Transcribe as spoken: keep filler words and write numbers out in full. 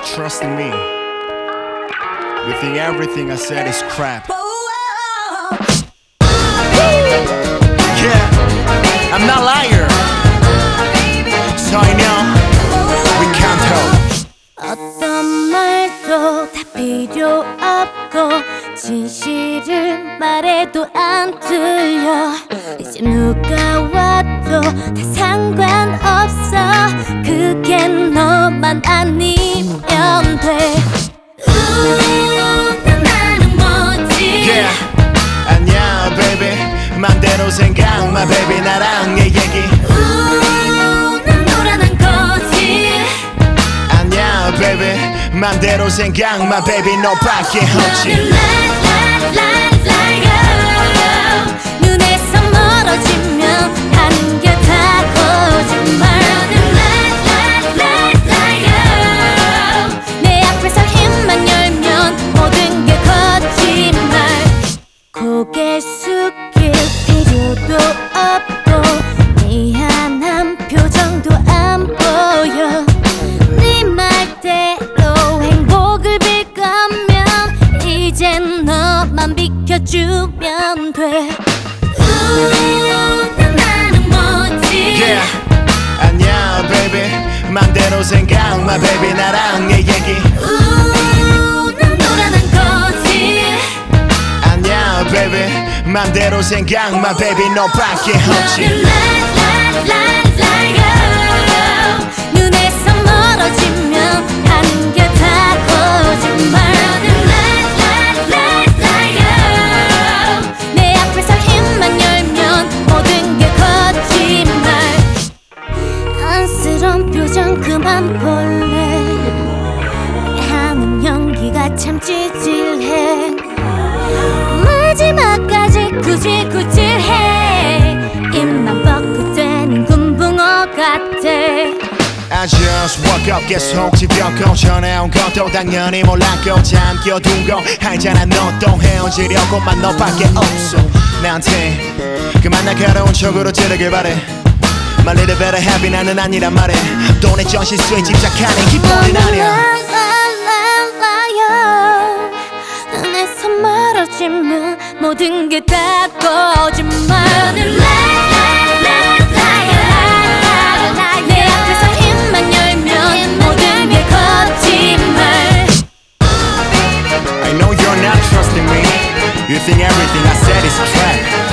not trusting me. You think everything I said is crap. Yeah, I'm not liar. So I know we can't help. 어떤 말도 다 필요 없고 진실을 말해도 안 들려. 이제 누가 와도 다 상관없어. 그게 너만 아니면 돼. 우, 나는 뭐지? Yeah, 아니야 baby 맘대로 생각 마 baby 나랑 내 얘기. 우, 난 노란한 거지. 아니야 baby 맘대로 생각 마 baby 너밖에 없지. 너는 lie, lie, lie, lie, oh. 눈에서 멀어지면 한 게 다 거짓말. 너는 lie, lie, lie, lie, oh. 내 앞에서 입만 열면 모든 게 거짓말. 고개 숙일 필요도 없고 미안한 표정도 안 보여. 네 말대로 행복을 빌 거면 이젠 너만 비켜주면 돼. 우, 나는 뭐지? Yeah, 아니야 baby 맘대로 생각 마 baby 나랑 내 얘기. 우, 난 노란한 거지. 아니야 baby 맘대로 생각 마 baby 너밖에 없지. 너는 lie, lie, lie, lie, oh. 눈에서 멀어지면 한 게 다 거짓말. 너는 lie, lie, lie, lie, oh. 내 앞에서 입만 열면 모든 게 거짓말. 안쓰러운 표정 그만 볼래. 하는 연기가 참 찌질해. 마지막까지 구질구질해. 입만 벅구대는 군붕어 같아. I just woke up 계속 집겪고 전해온 것도 당연히 몰랐고 잠겨둔 거 알잖아. 너 또 헤어지려고만 너밖에 없어. 나한테 그만 날카로운 척으로 찌르길 바래. My little better happy 나는 아니란 말해. 돈의 전실수에 집착하는 기본은 아니야. 눈에서 멀어지면 모든 게 다 거짓말. 너는 lie, lie, lie, lie, lie. 내 앞에서 입만 열면 모든 게 거짓말. I know you're not trusting me. You think everything I said is crap.